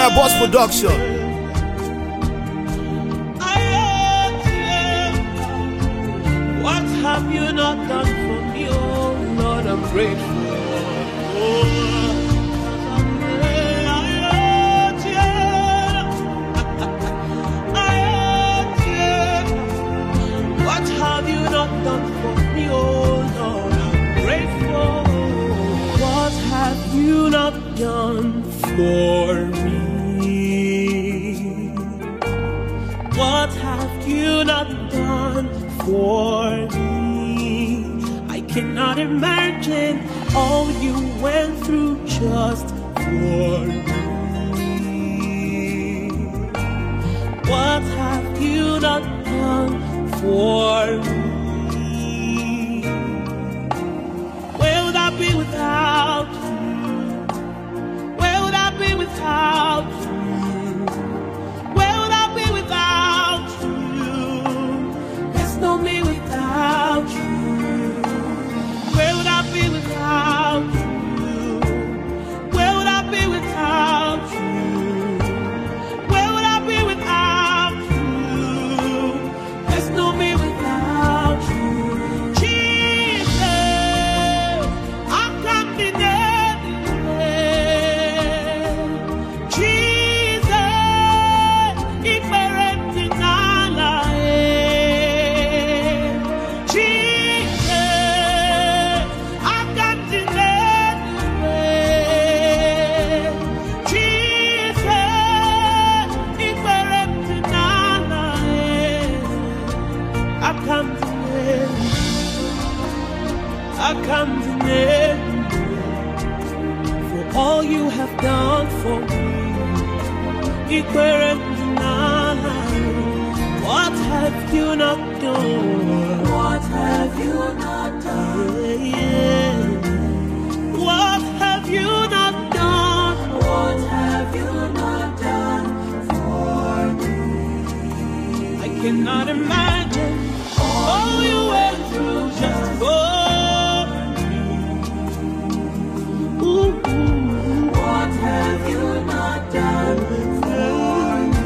General Boss Production. What have you not done for me, oh Lord, I'm grateful. Oh. What have you not done for me, oh Lord, I'm grateful. What have you not done for me? What have you not done for me? I cannot imagine all you went through just for me. What have you not done for me? Where would I be without you? Where would I be without you? Where would I be without you? There's no me without you. Where would I be without you? Where would I be without you? Where would I be without you? There's no me without you. Jesus, I can't deny it. Jesus, it's my retinala. Jesus, I can't deny it. Jesus, it's my retinala. I can't deny it. I can't deny it. For all you have done for me, what have you not done? What have you not done? Yeah. What have you not done? What have you not done for me? I cannot imagine all you went through just for me. Ooh. What have you not done for me?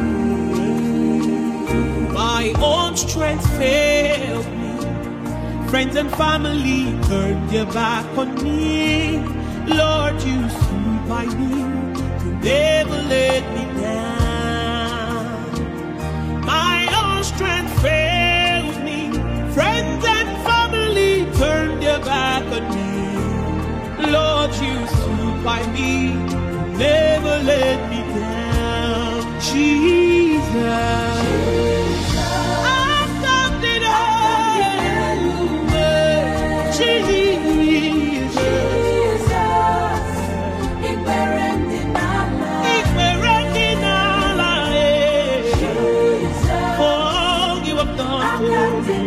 My own strength failed me. Friends and family turned their back on me. Lord, you stood by me. You never let me down. My own strength failed me. Friends and family turned their back on me. Lord, you stood by me. You never let me down. Jesus. I've come to know. Jesus. Oh, you have done for me.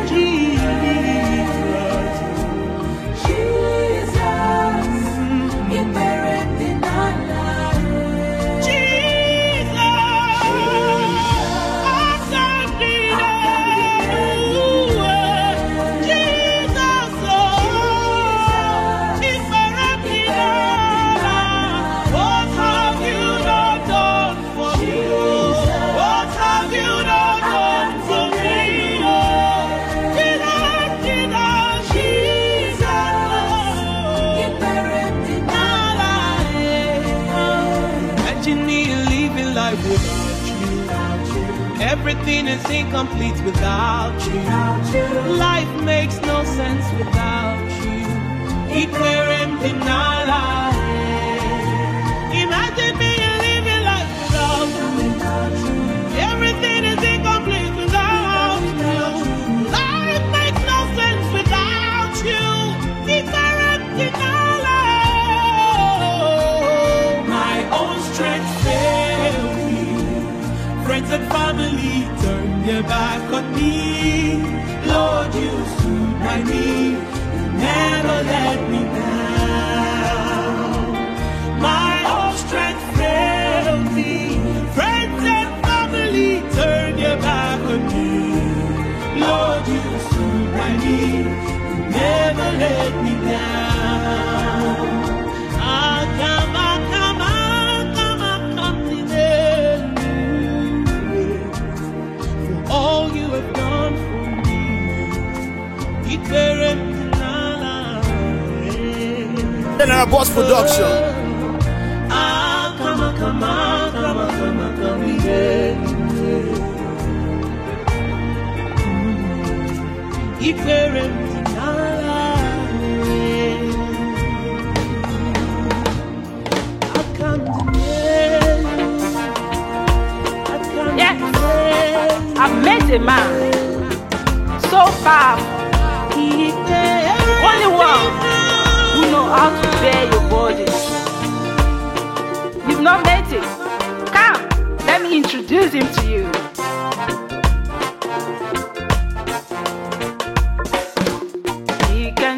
Everything is incomplete without you. Life makes no sense without you. Imagine me living life without you. Everything is incomplete without you. Life makes no sense without you. My own strength failed me. Friends and family turn their back on me. Lord, you stood by me. You never let me down. My own strength failed me. Friends and family turn their back on me. Lord, you stood by me. You never let me down. I come, I come, I come, I come to General Boss Production. Ah, come on, come on, come on, come on, come on, yeah. Ikere mtinala, I come to me, I come Yes, to me. I've met a man so powerful, only one who know how to bear your burden. You've not met him. Come, let me introduce him to you. He can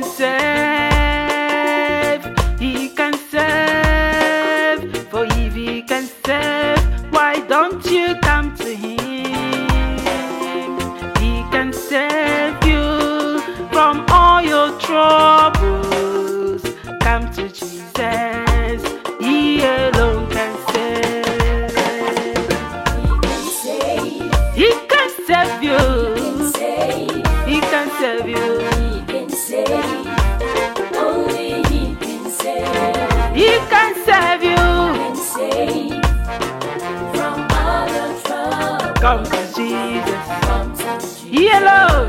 save, he can save, for if he can save, why don't you come to him? He can save you from all your troubles. Come to Jesus, he alone can save. He can save you. He can save you. He can save you. Come to Jesus. He alone.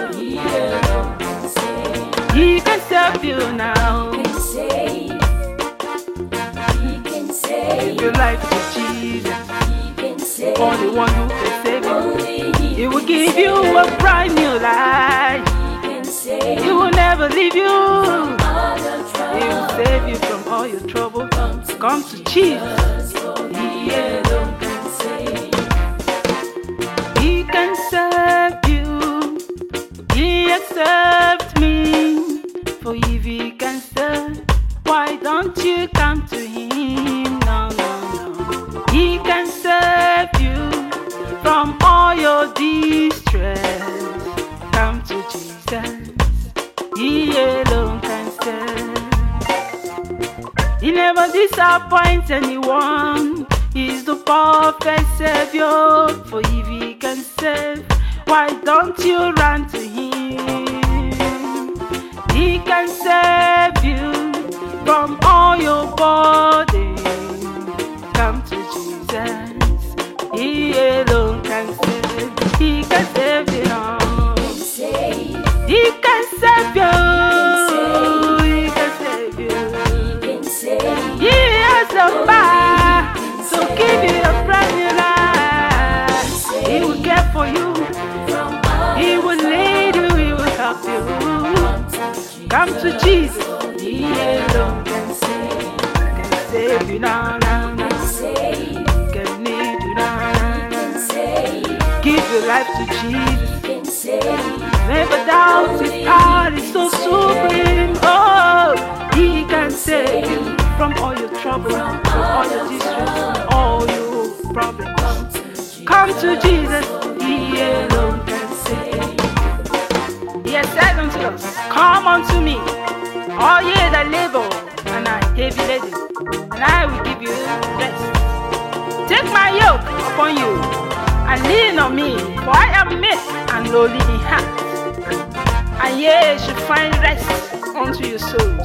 He can save you now. Give your life to Jesus. Only one who can save you. He will give you a brand new life. He will never leave you. He will save you from all your trouble. Come to Jesus. He alone can save. He can save you. He accepts me. For if he can save, why don't you come to him? No, no, no. He can save you from all your distress. Come to Jesus. He alone can save. He never disappoints anyone. He's the perfect Savior. For if he can save, why don't you run to him? He can save you from all your burdens. Come to Jesus. He alone can save. He can save you all. He can save you. He can save you. He has the power to give you a brand new life. He will care for you. He will lead you. He will help you. Come to Jesus. He alone can save. Can save you now, now, now. Can need you now, now, now. Give your life to Jesus. Never doubt his power is so supreme. Oh, he can save you from all your trouble, from all your distress, from all your problems. Come to Jesus. He alone can save. He has said unto us, come unto me, all ye that labor and are heavy laden, and I will give you rest. Take my yoke upon you, and lean on me, for I am meek and lowly in heart, and ye shall find rest unto your souls.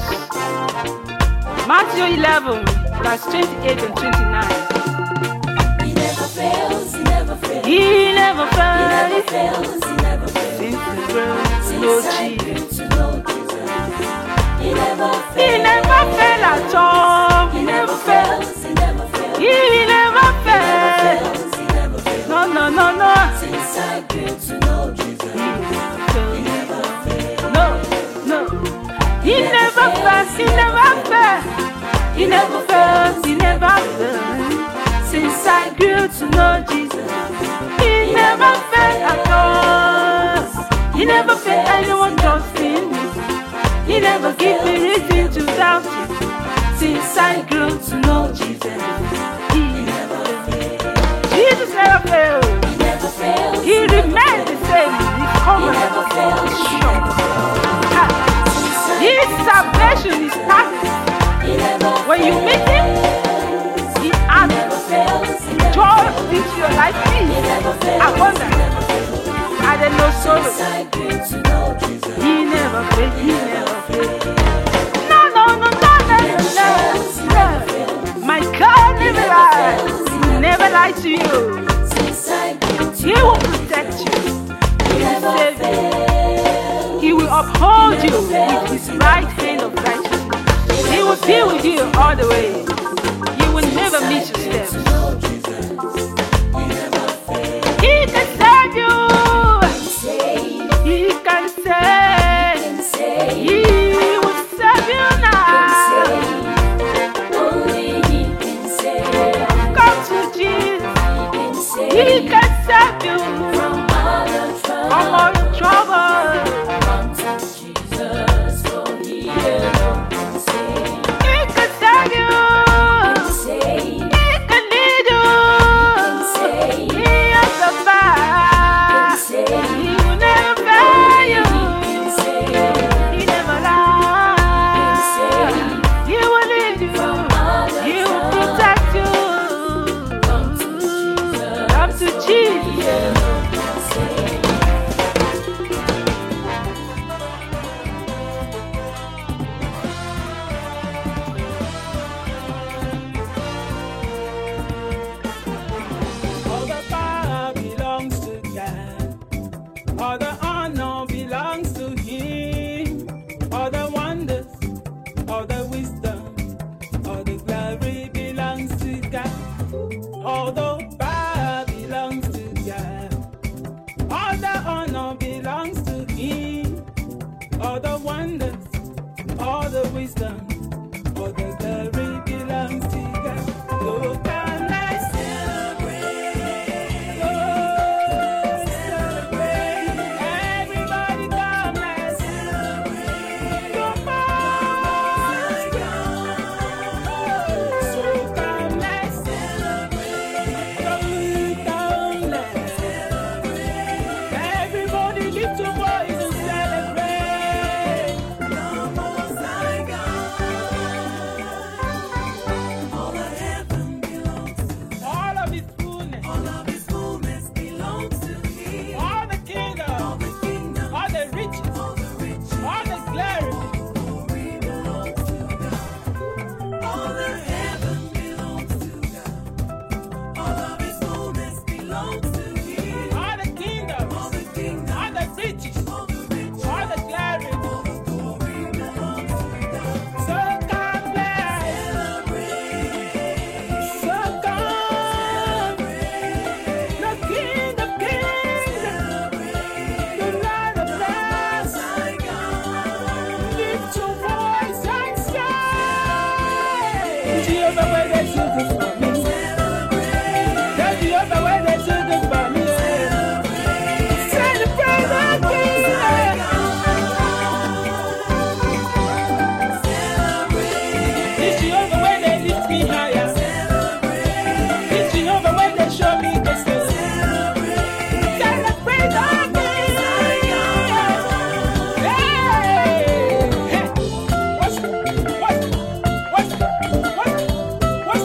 Matthew eleven, verse twenty-eight and twenty-nine. He never fails, he never fails. He never He fails. never fails, he never fails. Since the world Since knows I Jesus. came to know Jesus, he never fails. He never fail at all. He never fails, he never fails. He never He fail. never fails, he never fails. No, no, no, no. Since I came to know Jesus, He never he fail. never fails. No, no. He never fails. He never fails. He never fails. He never fails. Since I grew to know Jesus, he never failed at all. He never failed anyone trusting me. He never gave me reason to doubt him. Since I grew to know Jesus, he never failed. Jesus never failed. He never fails. He remained the same. His covenant never fails. is strong. His salvation is perfect. He never When you meet him, he adds joy into your life, peace, abundance, and then no sorrow. He never fails. He never fails. No, no, no, no, no, with you with his right hand of righteousness. He will be with you all the way. You will never miss your steps. He can save you. He can save. He will save you now. Only He can save. Come to Jesus. He can save you From all the trouble. from all your trouble. Come to Jesus, for He alone can save. He can save you. Can save. He can lead you. Can save. He has the power. Can save. He will never fail you. Can save. He never Can lies. save. He will lead you. From all the He will trouble. protect you. Come to Jesus. Come to He Jesus. alone can save. All the power belongs to God. All the honor belongs to Him. All the wonders, all the wisdom, all the glory belongs to God. All the power belongs to God. All the honor belongs to Him. All the wonders, all the wisdom, all the glory belongs to God. So can I celebrate? Oh, celebrate. Everybody come, let's celebrate. Come on, so come, let's celebrate. Come, come, let's celebrate. Everybody lift your voice and celebrate. The Most High God. All of heaven belongs to Him. All of His fullness. All of His fullness belongs to Him. All the kingdom. All the kingdom. All the riches. All the riches. All the glory. Glory belongs to God. All of heaven belongs to God. All of His fullness belongs to Him. All the kingdom. All the kingdom. All the riches. All the riches. All the glory. All the glory belongs to God. So come let's celebrate. So come, the King of Kings, the Lord of Lords. Lift your voice and say, Jehovah, where they took it for me. Tell Jehovah where they took it for me. Celebrate the King. It's Jehovah where they lift me higher. It's Jehovah where they show me the way. Celebrate the King. Hey, hey. What's what's what's what's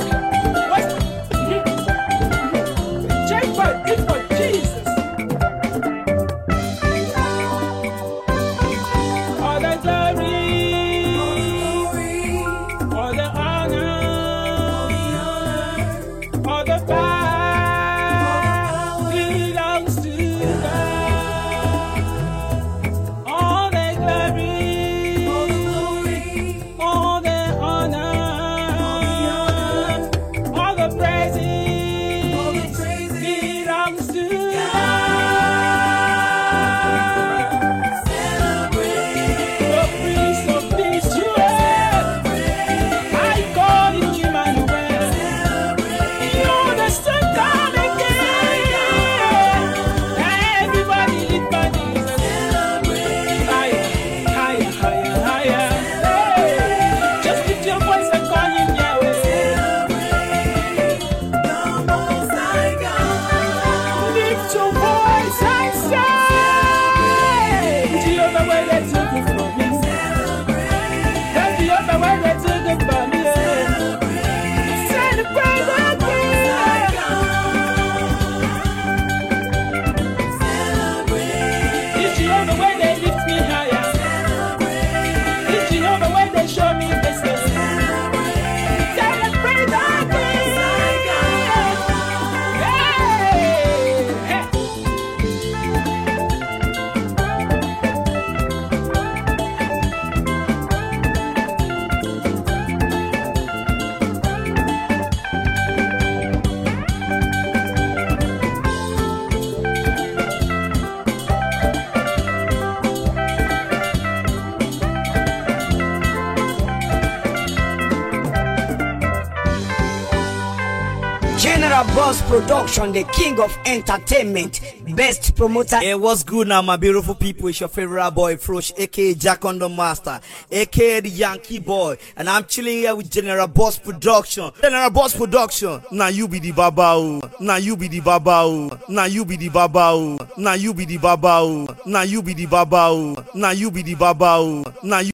General Boss Production, the king of entertainment, best promoter. Hey, what's good now, my beautiful people? It's your favorite boy, Frosh, aka Jack on the Master, aka the Yankee Boy, and I'm chilling here with General Boss Production. General Boss Production. Now you be the babao. Now you be the babao. Now you be the babao. Now you be the babao. Now you be the babao. Now you be the babao. Now you